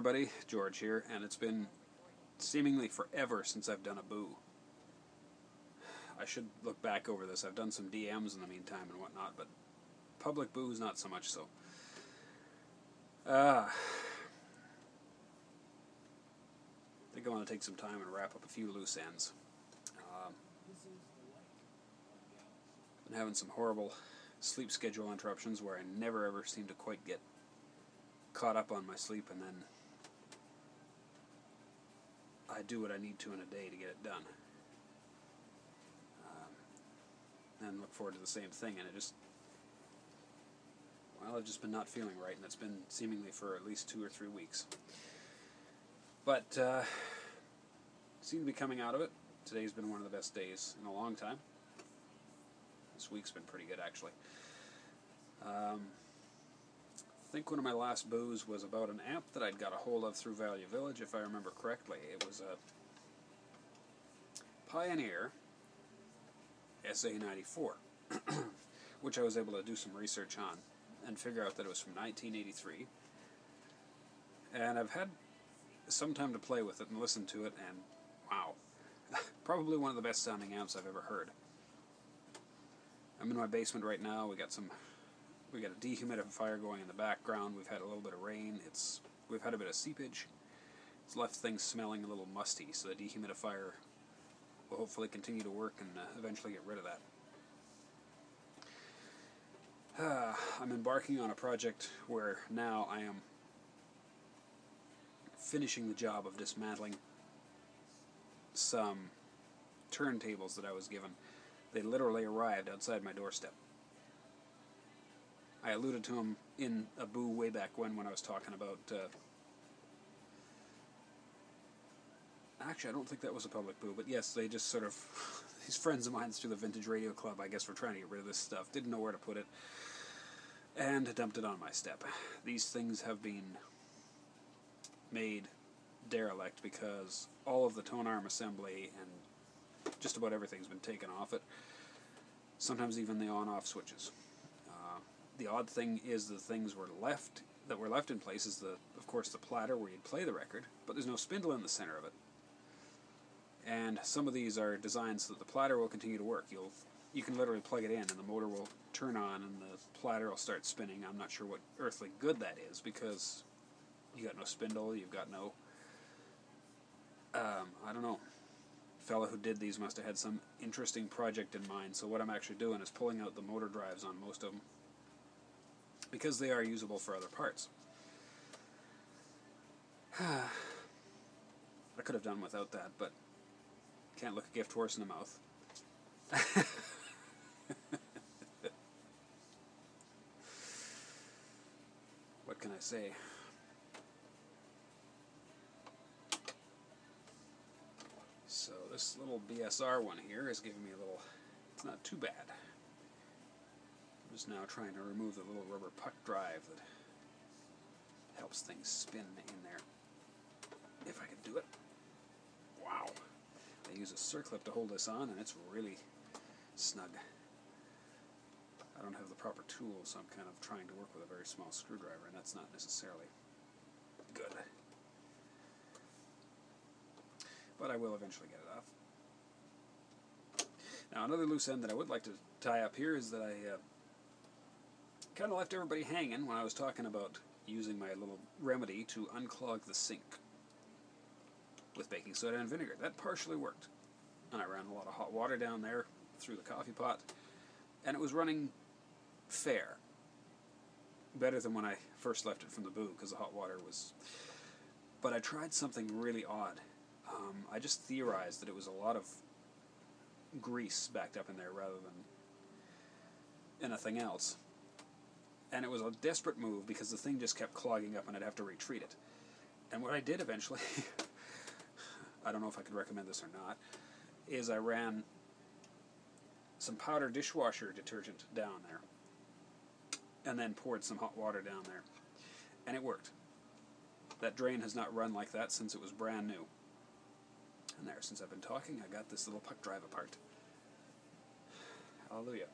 everybody, George here, and it's been seemingly forever since I've done a boo. I should look back over this. I've done some DMs in the meantime and whatnot, but public boos not so much so. I think I want to take some time and wrap up a few loose ends. Been having some horrible sleep schedule interruptions where I never ever seem to quite get caught up on my sleep, and then I do what I need to in a day to get it done. And look forward to the same thing, and I've just been not feeling right, and it's been seemingly for at least 2 or 3 weeks. But seem to be coming out of it. Today's been one of the best days in a long time. This week's been pretty good, actually. I think one of my last boos was about an amp that I'd got a hold of through Value Village, if I remember correctly. It was a Pioneer SA94, which I was able to do some research on and figure out that it was from 1983. And I've had some time to play with it and listen to it, and wow, probably one of the best sounding amps I've ever heard. I'm in my basement right now. We got a dehumidifier going in the background. We've had a little bit of rain. We've had a bit of seepage. It's left things smelling a little musty, so the dehumidifier will hopefully continue to work and eventually get rid of that. I'm embarking on a project where now I am finishing the job of dismantling some turntables that I was given. They literally arrived outside my doorstep. I alluded to them in a boo way back when I was talking about... Actually, I don't think that was a public boo, but yes, they just sort of... These friends of mine through the Vintage Radio Club, I guess, were trying to get rid of this stuff. Didn't know where to put it. And dumped it on my step. These things have been made derelict because all of the tone arm assembly and just about everything's been taken off it. Sometimes even the on-off switches. The odd thing is the things that were left in place is of course the platter where you'd play the record, but there's no spindle in the center of it. And some of these are designed so that the platter will continue to work. You can literally plug it in and the motor will turn on and the platter will start spinning. I'm not sure what earthly good that is because you got no spindle, you've got no... I don't know. The fellow who did these must have had some interesting project in mind, so what I'm actually doing is pulling out the motor drives on most of them because they are usable for other parts. I could have done without that, but can't look a gift horse in the mouth. What can I say? So this little BSR one here is giving me a little... It's not too bad. I'm just now trying to remove the little rubber puck drive that helps things spin in there. If I can do it. Wow. I use a circlip to hold this on, and it's really snug. I don't have the proper tools, so I'm kind of trying to work with a very small screwdriver, and that's not necessarily good. But I will eventually get it off. Now, another loose end that I would like to tie up here is that I kind of left everybody hanging when I was talking about using my little remedy to unclog the sink with baking soda and vinegar. That partially worked. And I ran a lot of hot water down there through the coffee pot, and it was running fair. Better than when I first left it from the boo, because the hot water was... But I tried something really odd. I just theorized that it was a lot of grease backed up in there rather than anything else. And it was a desperate move because the thing just kept clogging up and I'd have to retreat it. And what I did eventually, I don't know if I could recommend this or not, is I ran some powder dishwasher detergent down there and then poured some hot water down there. And it worked. That drain has not run like that since it was brand new. And there, since I've been talking, I got this little puck drive apart. Hallelujah.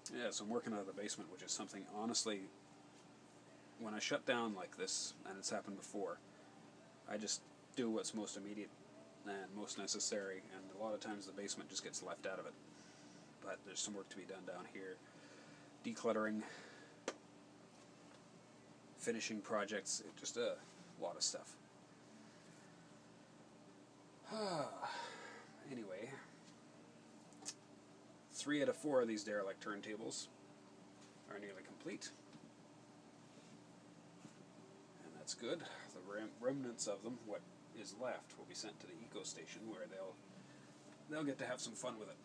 Yeah, so I'm working out of the basement, which is something, honestly, when I shut down like this, and it's happened before, I just do what's most immediate and most necessary, and a lot of times the basement just gets left out of it. But there's some work to be done down here. Decluttering, finishing projects, just a lot of stuff. Anyway, 3 out of 4 of these derelict turntables are nearly complete. And that's good. The remnants of them, what is left, will be sent to the eco station where they'll get to have some fun with it.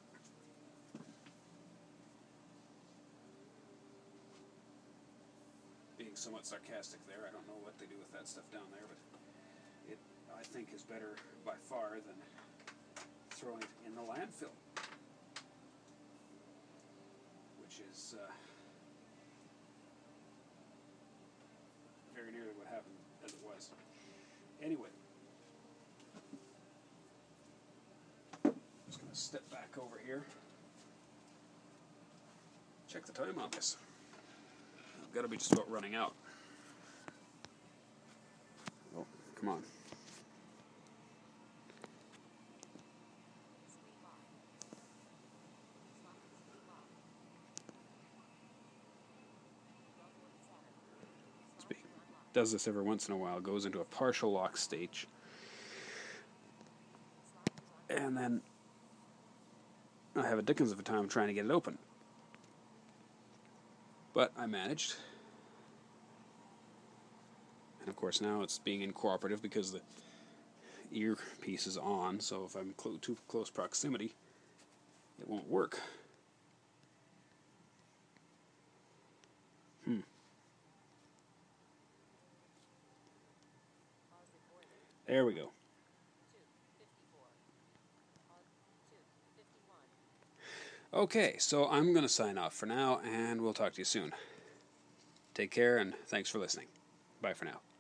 Being somewhat sarcastic there, I don't know what they do with that stuff down there, but it, I think, is better by far than throwing it in the landfill, which is very nearly what happened as it was. Anyway, just going to step back over here. Check the time on this. I've got to be just about running out. Oh, come on. Does this every once in a while, goes into a partial lock stage, and then I have a dickens of a time trying to get it open. But I managed, and of course now it's being incooperative because the earpiece is on, so if I'm too close proximity, it won't work. There we go. Okay, so I'm going to sign off for now, and we'll talk to you soon. Take care, and thanks for listening. Bye for now.